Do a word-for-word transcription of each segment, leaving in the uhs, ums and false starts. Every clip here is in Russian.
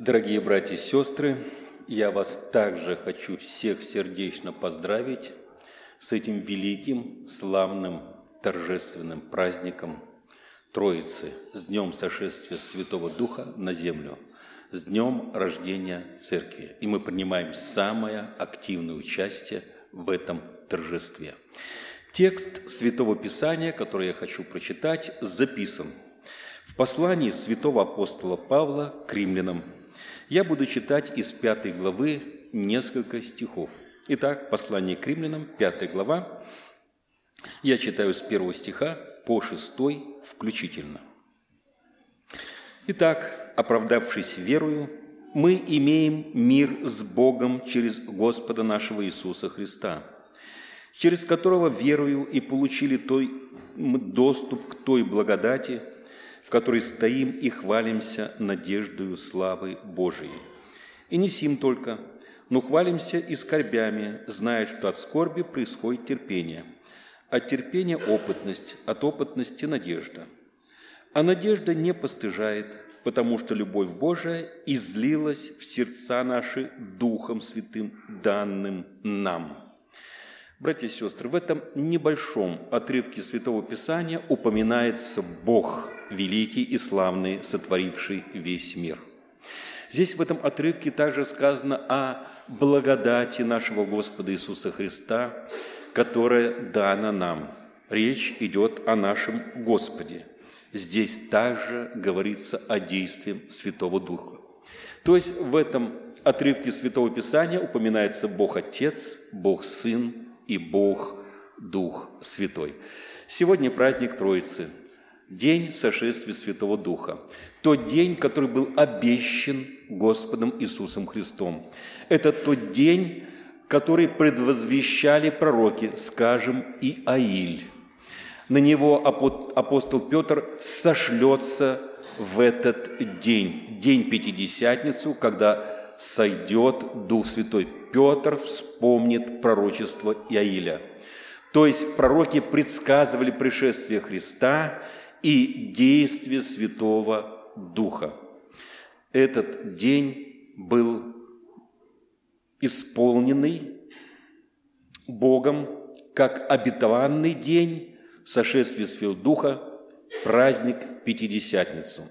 Дорогие братья и сестры, я вас также хочу всех сердечно поздравить с этим великим, славным, торжественным праздником Троицы, с днем сошествия Святого Духа на землю, с днем рождения Церкви. И мы принимаем самое активное участие в этом торжестве. Текст Святого Писания, который я хочу прочитать, записан в послании святого апостола Павла к римлянам. Я буду читать из пятой главы несколько стихов. Итак, послание к римлянам, пятая глава. Я читаю с первого стиха по шестой включительно. Итак, оправдавшись верою, мы имеем мир с Богом через Господа нашего Иисуса Христа, через которого верою и получили той, доступ к той благодати, в которой стоим и хвалимся надеждою славы Божией. И не сим только, но хвалимся и скорбями, зная, что от скорби происходит терпение, от терпения опытность, от опытности надежда. А надежда не постыжает, потому что любовь Божия излилась в сердца наши Духом Святым, данным нам. Братья и сестры, в этом небольшом отрывке Святого Писания упоминается Бог, великий и славный, сотворивший весь мир. Здесь в этом отрывке также сказано о благодати нашего Господа Иисуса Христа, которая дана нам. Речь идет о нашем Господе. Здесь также говорится о действии Святого Духа. То есть в этом отрывке Святого Писания упоминается Бог Отец, Бог Сын и Бог Дух Святой. Сегодня праздник Троицы, день сошествия Святого Духа. Тот день, который был обещан Господом Иисусом Христом. Это тот день, который предвозвещали пророки, скажем, Иаиль. На него апостол Петр сошлется в этот день, день Пятидесятницу, когда сойдет Дух Святой. Петр вспомнит пророчество Иаиля. То есть пророки предсказывали пришествие Христа и действие Святого Духа. Этот день был исполненный Богом как обетованный день сошествия Святого Духа, праздник Пятидесятницу.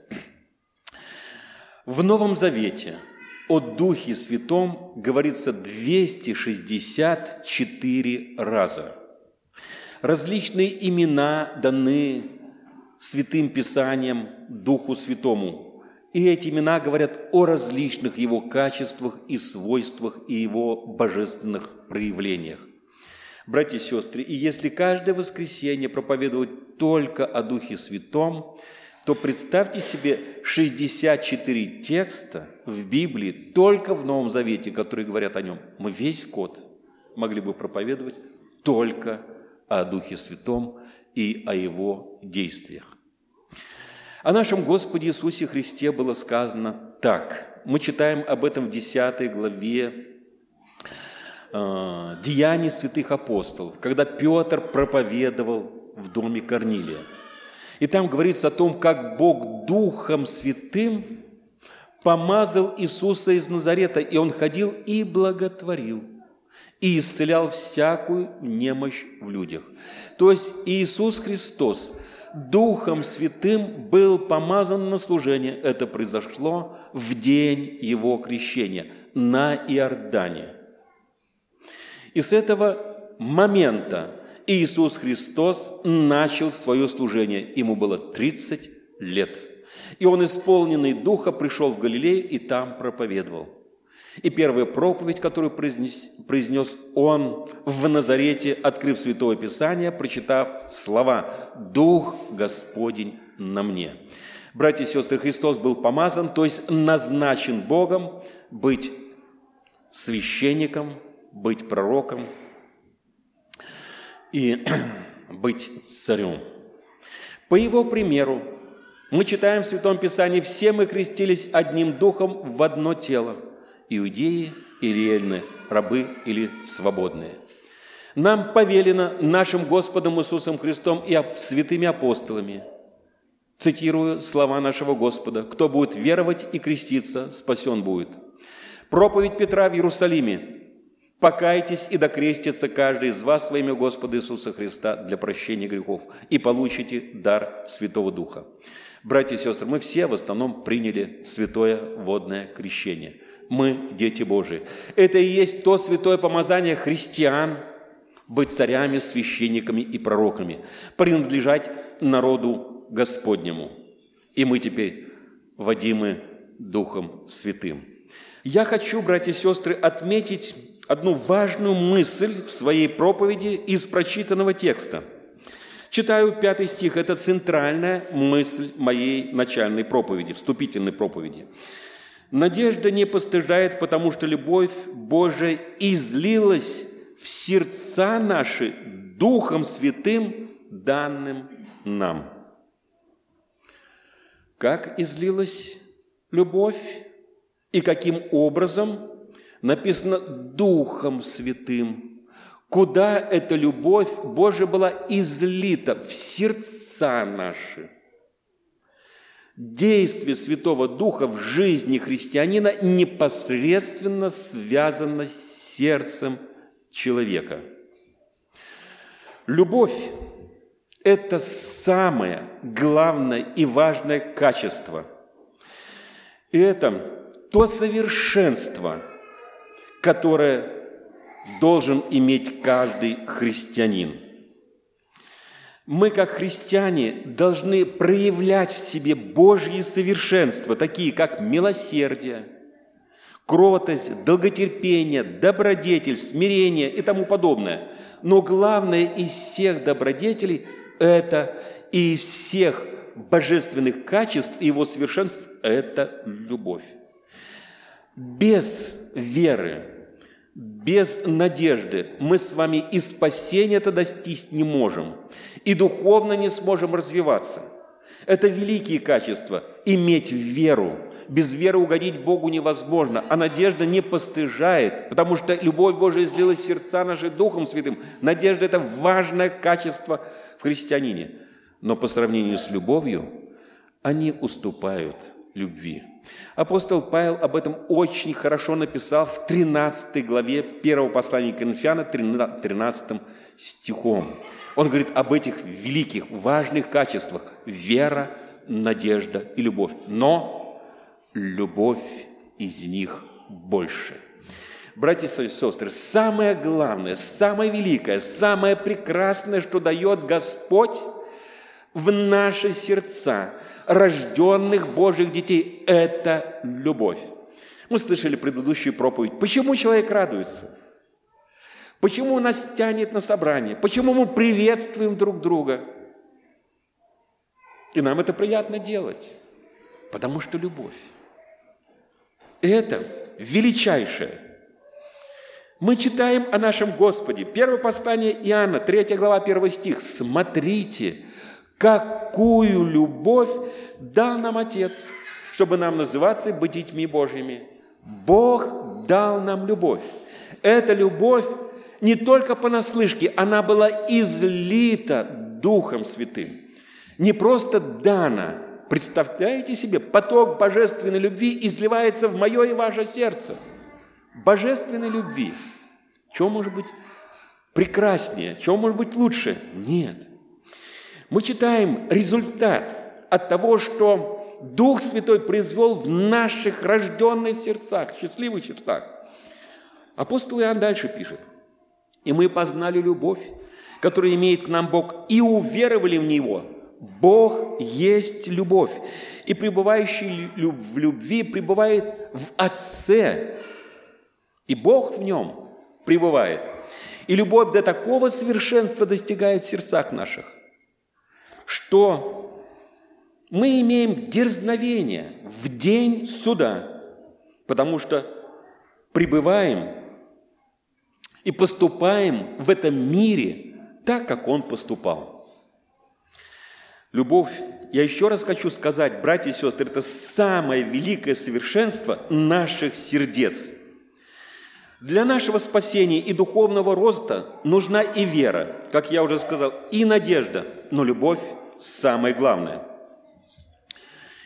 В Новом Завете о Духе Святом говорится двести шестьдесят четыре раза. Различные имена даны Святым Писанием Духу Святому. И эти имена говорят о различных Его качествах и свойствах и Его божественных проявлениях. Братья и сестры, и если каждое воскресенье проповедовать только о Духе Святом, то представьте себе шестьдесят четыре текста в Библии, только в Новом Завете, которые говорят о Нем. Мы весь год могли бы проповедовать только о Духе Святом и о Его действиях. О нашем Господе Иисусе Христе было сказано так. Мы читаем об этом в десятой главе э, Деяний святых апостолов, когда Петр проповедовал в доме Корнилия. И там говорится о том, как Бог Духом Святым помазал Иисуса из Назарета, и Он ходил и благотворил, и исцелял всякую немощь в людях. То есть Иисус Христос Духом Святым был помазан на служение. Это произошло в день Его крещения на Иордане. И с этого момента Иисус Христос начал свое служение. Ему было тридцать лет. И Он, исполненный Духа, пришел в Галилею и там проповедовал. И первая проповедь, которую произнес, произнес Он в Назарете, открыв Святое Писание, прочитав слова «Дух Господень на мне». Братья и сестры, Христос был помазан, то есть назначен Богом быть священником, быть пророком и быть царем. По Его примеру мы читаем в Святом Писании: «Все мы крестились одним духом в одно тело, иудеи или эллины, рабы или свободные. Нам повелено нашим Господом Иисусом Христом и святыми апостолами Цитирую слова нашего Господа: «Кто будет веровать и креститься, спасен будет». Проповедь Петра в Иерусалиме: «Покайтесь и докрестится каждый из вас во имя Господа Иисуса Христа для прощения грехов, и получите дар Святого Духа». Братья и сестры, мы все в основном приняли святое водное крещение. Мы дети Божии. Это и есть то святое помазание христиан быть царями, священниками и пророками, принадлежать народу Господнему. И мы теперь водимы Духом Святым. Я хочу, братья и сестры, отметить одну важную мысль в своей проповеди из прочитанного текста. Читаю пятый стих, это центральная мысль моей начальной проповеди, вступительной проповеди. «Надежда не постыжает, потому что любовь Божия излилась в сердца наши Духом Святым, данным нам». Как излилась любовь и каким образом? Написано «Духом Святым». Куда эта любовь Божия была излита? В сердца наши. Действие Святого Духа в жизни христианина непосредственно связано с сердцем человека. Любовь – это самое главное и важное качество. И это то совершенство, которое должен иметь каждый христианин. Мы, как христиане, должны проявлять в себе Божьи совершенства, такие как милосердие, кротость, долготерпение, добродетель, смирение и тому подобное. Но главное из всех добродетелей – это и из всех божественных качеств и его совершенств – это любовь. Без веры, без надежды мы с вами и спасения-то достичь не можем, и духовно не сможем развиваться. Это великие качества – иметь веру. Без веры угодить Богу невозможно, а надежда не постыжает, потому что любовь Божия излилась в сердца наши Духом Святым. Надежда – это важное качество в христианине, но по сравнению с любовью они уступают любви. Апостол Павел об этом очень хорошо написал в тринадцатой главе первого послания к Коринфянам, тринадцатым стихом. Он говорит об этих великих, важных качествах – вера, надежда и любовь. Но любовь из них больше. Братья и сестры, самое главное, самое великое, самое прекрасное, что дает Господь в наши сердца – рожденных Божьих детей – это любовь. Мы слышали предыдущую проповедь. Почему человек радуется? Почему нас тянет на собрание? Почему мы приветствуем друг друга? И нам это приятно делать, потому что любовь. Это величайшее. Мы читаем о нашем Господе. Первое послание Иоанна, третья глава, первый стих. «Смотрите, какую любовь дал нам Отец, чтобы нам называться и быть детьми Божьими». Бог дал нам любовь. Эта любовь не только понаслышке, она была излита Духом Святым. Не просто дана. Представляете себе, поток божественной любви изливается в мое и ваше сердце. Божественной любви. Чего может быть прекраснее? Чего может быть лучше? Нет. Мы читаем результат от того, что Дух Святой произвел в наших рожденных сердцах, счастливых сердцах. Апостол Иоанн дальше пишет. «И мы познали любовь, которую имеет к нам Бог, и уверовали в Него. Бог есть любовь, и пребывающий в любви пребывает в Отце, и Бог в нем пребывает. И любовь до такого совершенства достигает в сердцах наших, что мы имеем дерзновение в день суда, потому что пребываем и поступаем в этом мире так, как Он поступал». Любовь, я еще раз хочу сказать, братья и сестры, это самое великое совершенство наших сердец. Для нашего спасения и духовного роста нужна и вера, как я уже сказал, и надежда, но любовь самое главное.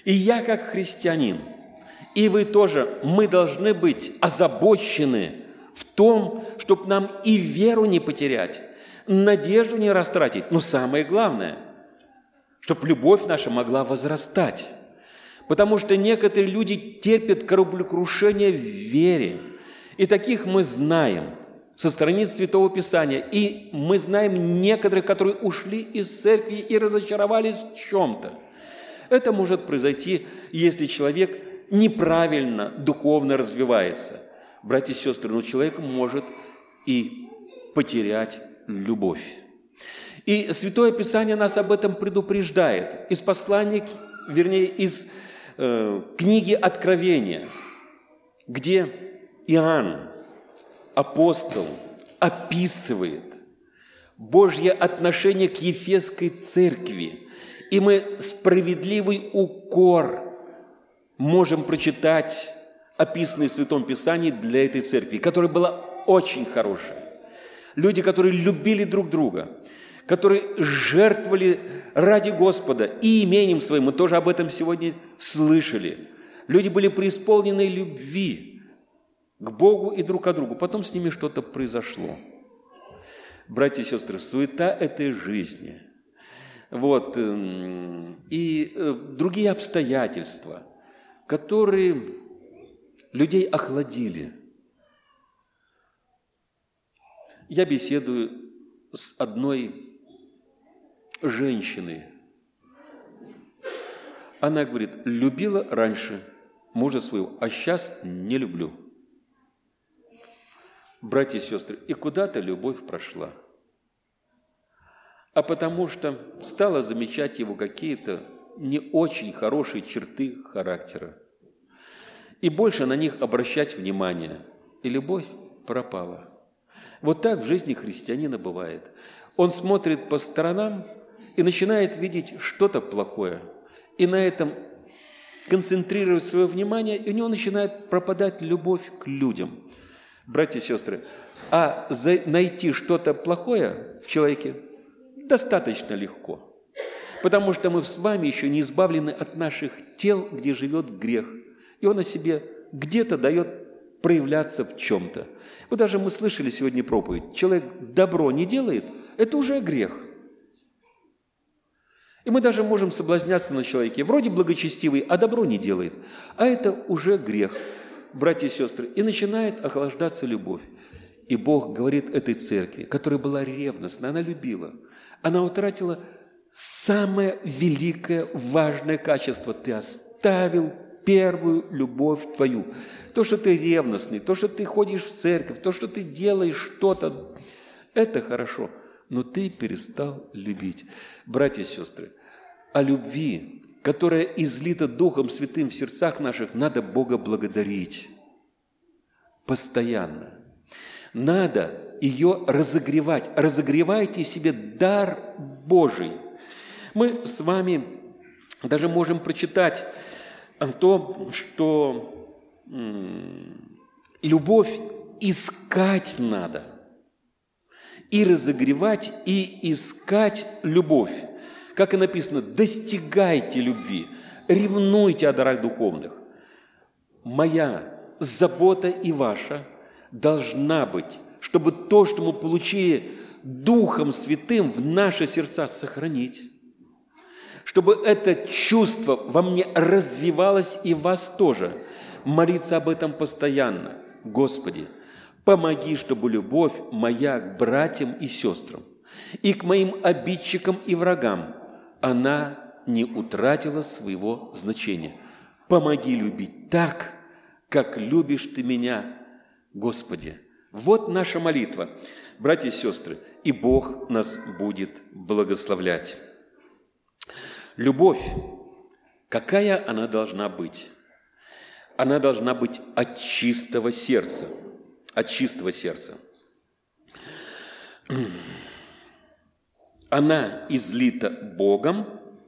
И я, как христианин, и вы тоже, мы должны быть озабочены в том, чтобы нам и веру не потерять, надежду не растратить, но самое главное, чтобы любовь наша могла возрастать. Потому что некоторые люди терпят кораблекрушение в вере. И таких мы знаем со страниц Святого Писания. И мы знаем некоторых, которые ушли из церкви и разочаровались в чем-то. Это может произойти, если человек неправильно духовно развивается. Братья и сестры, но человек может и потерять любовь. И Святое Писание нас об этом предупреждает. Из послания, вернее, из э, книги Откровения, где Иоанн, апостол, описывает Божье отношение к Ефесской церкви. И мы справедливый укор можем прочитать, описанный в Святом Писании для этой церкви, которая была очень хорошая. Люди, которые любили друг друга, которые жертвовали ради Господа и имением своим. Мы тоже об этом сегодня слышали. Люди были преисполнены любви к Богу и друг к другу. Потом с ними что-то произошло. Братья и сестры, суета этой жизни, вот, и другие обстоятельства, которые людей охладили. Я беседую с одной женщиной. Она говорит, любила раньше мужа своего, а сейчас не люблю. Братья и сестры, и куда-то любовь прошла. А потому что стала замечать его какие-то не очень хорошие черты характера. И больше на них обращать внимание. И любовь пропала. Вот так в жизни христианина бывает. Он смотрит по сторонам и начинает видеть что-то плохое. И на этом концентрирует свое внимание, и у него начинает пропадать любовь к людям. Братья и сестры, а найти что-то плохое в человеке достаточно легко. Потому что мы с вами еще не избавлены от наших тел, где живет грех. И он о себе где-то дает проявляться в чем-то. Вот даже мы слышали сегодня проповедь. Человек добро не делает, это уже грех. И мы даже можем соблазняться на человеке. Вроде благочестивый, а добро не делает. А это уже грех, братья и сестры. И начинает охлаждаться любовь. И Бог говорит этой церкви, которая была ревностна, она любила. Она утратила самое великое, важное качество. Ты оставил первую любовь твою. То, что ты ревностный, то, что ты ходишь в церковь, то, что ты делаешь что-то, это хорошо. Но ты перестал любить. Братья и сестры, о любви, которая излита Духом Святым в сердцах наших, надо Бога благодарить. Постоянно. Надо ее разогревать. Разогревайте в себе дар Божий. Мы с вами даже можем прочитать то, что м- любовь искать надо. И разогревать, и искать любовь. Как и написано, достигайте любви, ревнуйте о дарах духовных. Моя забота и ваша должна быть, чтобы то, что мы получили Духом Святым, в наши сердца сохранить. Чтобы это чувство во мне развивалось и в вас тоже. Молиться об этом постоянно. Господи, помоги, чтобы любовь моя к братьям и сестрам и к моим обидчикам и врагам, она не утратила своего значения. Помоги любить так, как любишь Ты меня, Господи. Вот наша молитва, братья и сестры, и Бог нас будет благословлять. Любовь, какая она должна быть? Она должна быть от чистого сердца. От чистого сердца. Она излита Богом,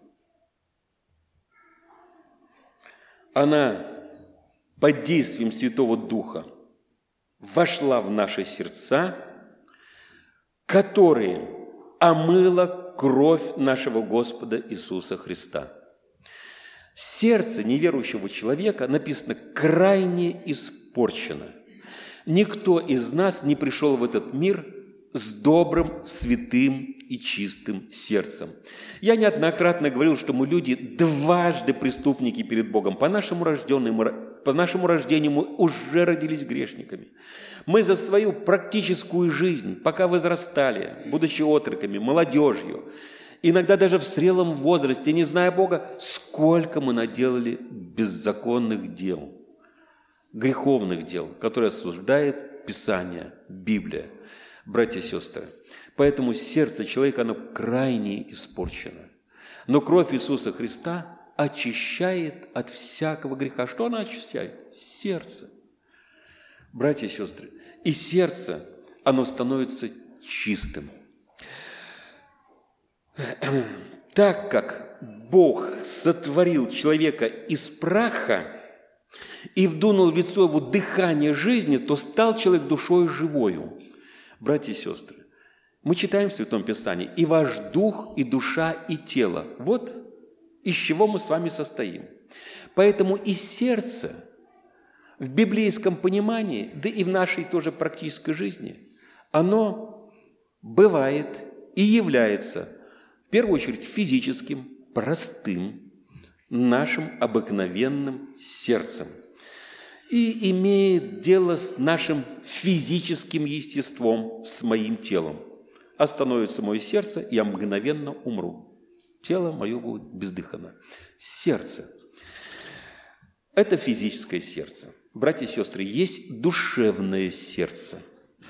она под действием Святого Духа вошла в наши сердца, которые омыла кровь нашего Господа Иисуса Христа. Сердце неверующего человека, написано, крайне испорчено. Никто из нас не пришел в этот мир с добрым, святым и чистым сердцем. Я неоднократно говорил, что мы люди дважды преступники перед Богом. По нашему рождению, по нашему рождению мы уже родились грешниками. Мы за свою практическую жизнь, пока возрастали, будучи отроками, молодежью, иногда даже в зрелом возрасте, не зная Бога, сколько мы наделали беззаконных дел, греховных дел, которые осуждает Писание, Библия. Братья и сестры, поэтому сердце человека, оно крайне испорчено. Но кровь Иисуса Христа очищает от всякого греха. Что она очищает? Сердце. Братья и сестры, и сердце, оно становится чистым. Так как Бог сотворил человека из праха и вдунул в лицо его дыхание жизни, то стал человек душою живою. Братья и сестры, мы читаем в Святом Писании: «И ваш дух, и душа, и тело». Вот из чего мы с вами состоим. Поэтому и сердце в библейском понимании, да и в нашей тоже практической жизни, оно бывает и является в первую очередь физическим, простым, нашим обыкновенным сердцем. И имеет дело с нашим физическим естеством, с моим телом. Остановится мое сердце, и я мгновенно умру. Тело мое будет бездыханно. Сердце – это физическое сердце. Братья и сестры, есть душевное сердце.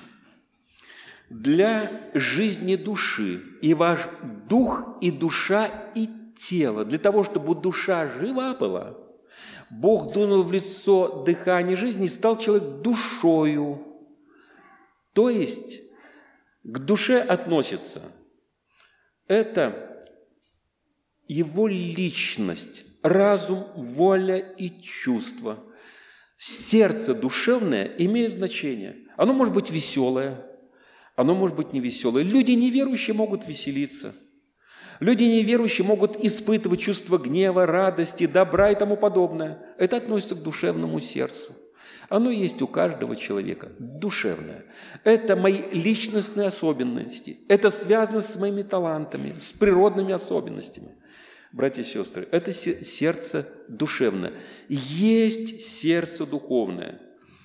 Для жизни души и ваш дух, и душа, и тело, для того, чтобы душа жива была, Бог дунул в лицо дыхание жизни и стал человек душою. То есть к душе относится это его личность, разум, воля и чувства. Сердце душевное имеет значение. Оно может быть веселое, оно может быть невеселое. Люди неверующие могут веселиться. Люди неверующие могут испытывать чувство гнева, радости, добра и тому подобное. Это относится к душевному сердцу. Оно есть у каждого человека, душевное. Это мои личностные особенности. Это связано с моими талантами, с природными особенностями. Братья и сестры, это сердце душевное. Есть сердце духовное.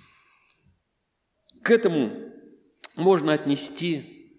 К этому можно отнести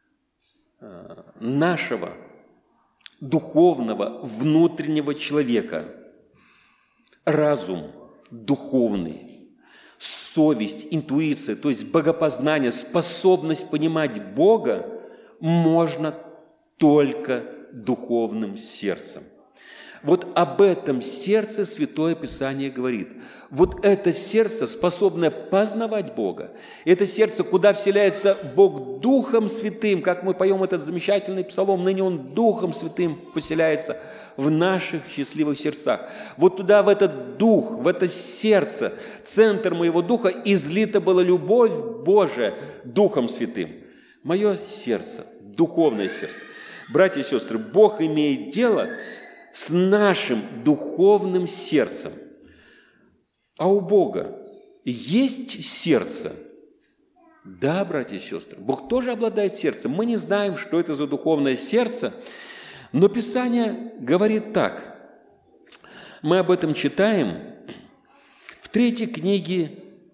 нашего духовного внутреннего человека, разум духовный, совесть, интуиция, то есть богопознание, способность понимать Бога можно только духовным сердцем. Вот об этом сердце Святое Писание говорит. Вот это сердце, способное познавать Бога. Это сердце, куда вселяется Бог Духом Святым, как мы поем этот замечательный псалом, ныне Он Духом Святым поселяется в наших счастливых сердцах. Вот туда, в этот Дух, в это сердце, центр моего Духа, излита была любовь Божия Духом Святым. Мое сердце, духовное сердце. Братья и сестры, Бог имеет дело с нашим духовным сердцем. А у Бога есть сердце? Да, братья и сестры, Бог тоже обладает сердцем. Мы не знаем, что это за духовное сердце, но Писание говорит так. Мы об этом читаем в третьей книге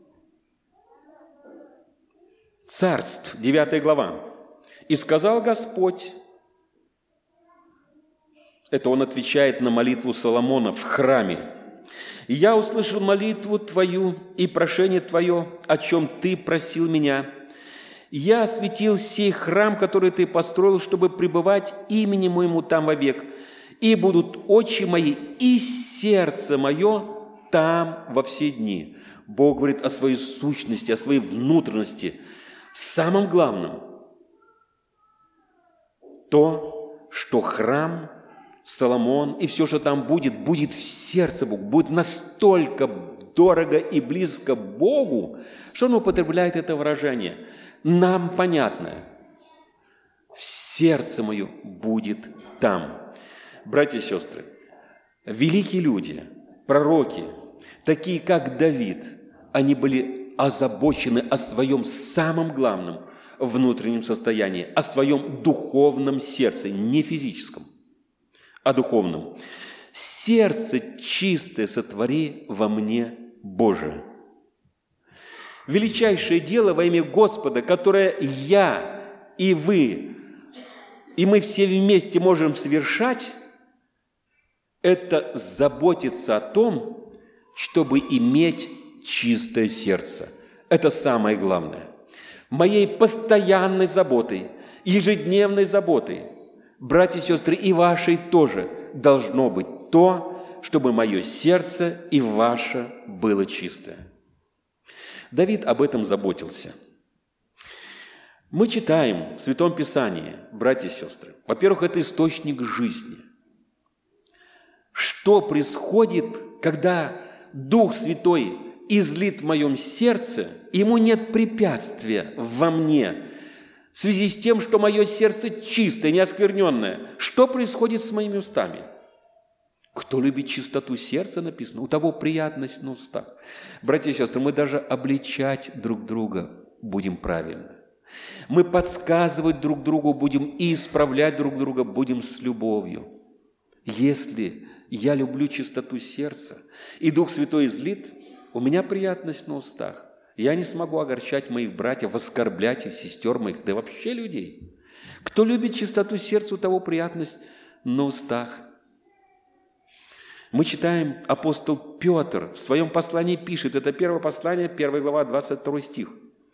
Царств, девятая глава. «И сказал Господь», это он отвечает на молитву Соломона в храме. «И я услышал молитву твою и прошение твое, о чем ты просил меня. Я осветил сей храм, который ты построил, чтобы пребывать имени моему там вовек. И будут очи мои и сердце мое там во все дни». Бог говорит о своей сущности, о своей внутренности. Самым главным то, что храм Соломон и все, что там будет, будет в сердце Бога, будет настолько дорого и близко Богу, что он употребляет это выражение. Нам понятное. Сердце мое будет там. Братья и сестры, Великие люди, пророки, такие как Давид, они были озабочены о своем самом главном внутреннем состоянии, о своем духовном сердце, не физическом, а духовном. «Сердце чистое сотвори во мне, Боже». Величайшее дело во имя Господа, которое я и вы, и мы все вместе можем совершать, это заботиться о том, чтобы иметь чистое сердце. Это самое главное. Моей постоянной заботой, ежедневной заботой, братья и сестры, и вашей тоже должно быть то, чтобы мое сердце и ваше было чистое. Давид об этом заботился. Мы читаем в Святом Писании, братья и сестры, во-первых, это источник жизни. Что происходит, когда Дух Святой излит в моем сердце, ему нет препятствия во мне, в связи с тем, что мое сердце чистое, неоскверненное? Что происходит с моими устами? Кто любит чистоту сердца, написано, у того приятность на устах. Братья и сестры, мы даже обличать друг друга будем правильно. Мы подсказывать друг другу будем и исправлять друг друга будем с любовью. Если я люблю чистоту сердца, и Дух Святой излит, у меня приятность на устах. Я не смогу огорчать моих братьев, оскорблять их, сестер моих, да вообще людей. Кто любит чистоту сердца, у того приятность на устах. Мы читаем, апостол Петр в своем послании пишет, это первое послание, первая глава, двадцать второй стих.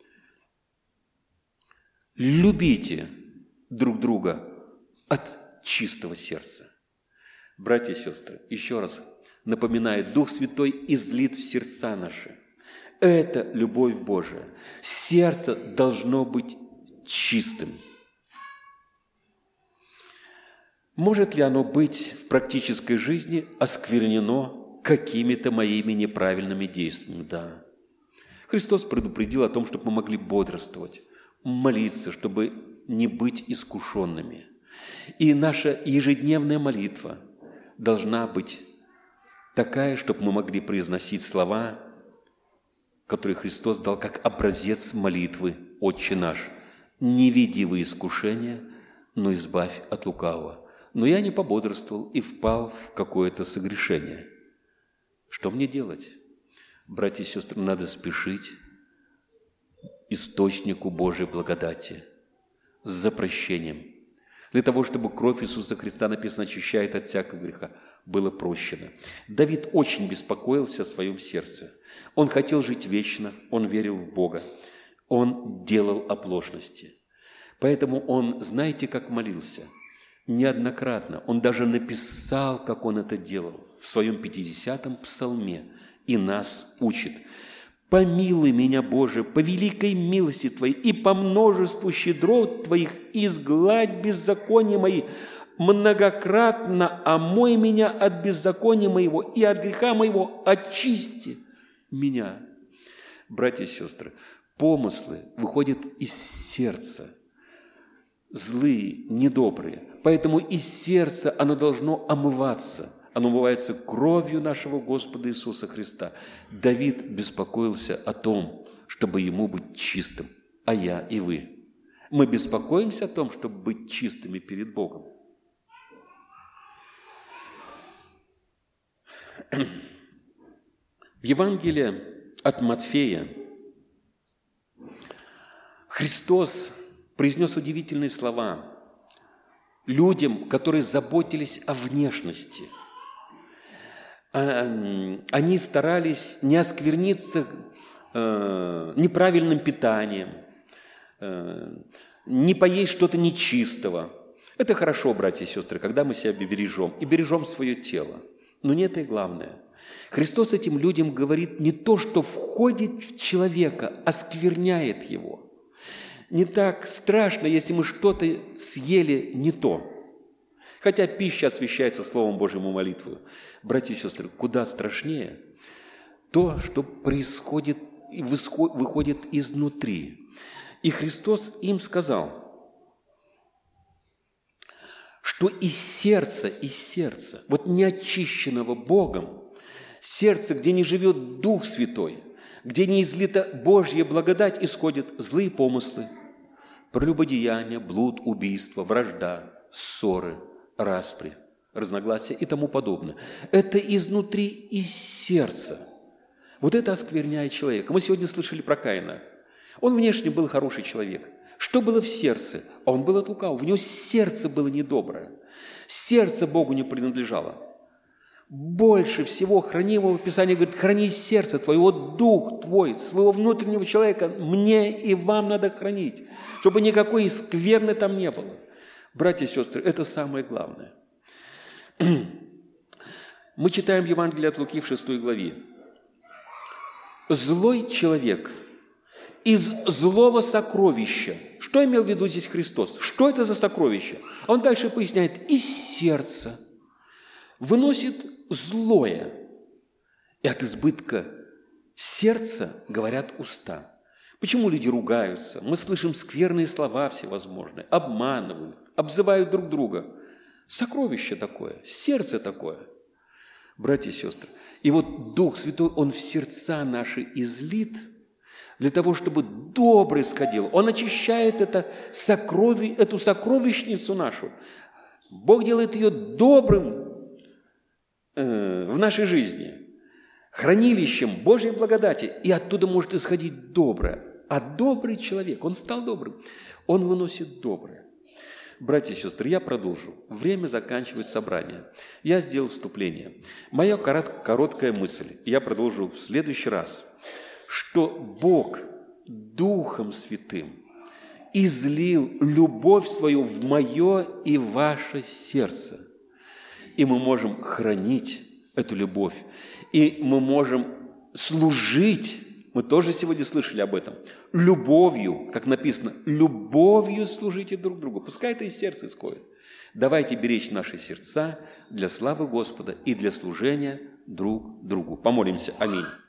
«Любите друг друга от чистого сердца». Братья и сестры, еще раз напоминаю, Дух Святой излит в сердца наши. Это любовь Божия. Сердце должно быть чистым. Может ли оно быть в практической жизни осквернено какими-то моими неправильными действиями? Да. Христос предупредил о том, чтобы мы могли бодрствовать, молиться, чтобы не быть искушенными. И наша ежедневная молитва должна быть такая, чтобы мы могли произносить слова, которые Христос дал как образец молитвы «Отче наш». «Не веди во искушение, но избавь от лукавого». Но я не пободрствовал и впал в какое-то согрешение. Что мне делать? Братья и сестры, надо спешить источнику Божьей благодати за прощением. Для того, чтобы кровь Иисуса Христа, написано, очищает от всякого греха, было прощено. Давид очень беспокоился о своем сердце. Он хотел жить вечно, он верил в Бога, он делал оплошности. Поэтому он, знаете, как молился? Неоднократно. Он даже написал, как он это делал в своем пятидесятом псалме, и нас учит. «Помилуй меня, Боже, по великой милости Твоей и по множеству щедрот Твоих изгладь беззакония мои, многократно омой меня от беззакония моего и от греха моего очисти меня». Братья и сестры, помыслы выходят из сердца, злые, недобрые. Поэтому из сердца оно должно омываться. Оно омывается кровью нашего Господа Иисуса Христа. Давид беспокоился о том, чтобы ему быть чистым, а я и вы. Мы беспокоимся о том, чтобы быть чистыми перед Богом. В Евангелии от Матфея Христос произнес удивительные слова людям, которые заботились о внешности. Они старались не оскверниться неправильным питанием, не поесть что-то нечистого. Это хорошо, братья и сестры, когда мы себя бережем и бережем свое тело. Но не это и главное. Христос этим людям говорит не то, что входит в человека, оскверняет его. Не так страшно, если мы что-то съели не то. Хотя пища освящается Словом Божьим и молитвой. Братья и сестры, куда страшнее то, что происходит и выходит изнутри. И Христос им сказал, что из сердца, из сердца, вот неочищенного Богом, сердце, где не живет Дух Святой, где не излита Божья благодать, исходят злые помыслы, прелюбодеяние, блуд, убийство, вражда, ссоры, распри, разногласия и тому подобное. Это изнутри, из сердца. Вот это оскверняет человека. Мы сегодня слышали про Каина. Он внешне был хороший человек. Что было в сердце? А он был от лукавого. В него сердце было недоброе. Сердце Богу не принадлежало. Больше всего хранимого Писания говорит: храни сердце твое, вот дух твой, своего внутреннего человека мне и вам надо хранить, чтобы никакой скверны там не было. Братья и сестры, это самое главное. Мы читаем Евангелие от Луки в шестой главе. Злой человек из злого сокровища. Что имел в виду здесь Христос? Что это за сокровище? Он дальше поясняет: из сердца выносит злое. И от избытка сердца говорят уста. Почему люди ругаются? Мы слышим скверные слова всевозможные, обманывают, обзывают друг друга. Сокровище такое, сердце такое. Братья и сестры, и вот Дух Святой, Он в сердца наши излит для того, чтобы добрый сходил. Он очищает это сокрови... эту сокровищницу нашу. Бог делает ее добрым э, в нашей жизни, хранилищем Божьей благодати, и оттуда может исходить доброе. А добрый человек, он стал добрым, он выносит доброе. Братья и сестры, я продолжу. Время заканчивает собрание. Я сделал вступление. Моя короткая мысль, я продолжу в следующий раз, что Бог Духом Святым излил любовь свою в мое и ваше сердце. И мы можем хранить эту любовь. И мы можем служить. Мы тоже сегодня слышали об этом. Любовью, как написано, любовью служите друг другу. Пускай это из сердца исходит. Давайте беречь наши сердца для славы Господа и для служения друг другу. Помолимся. Аминь.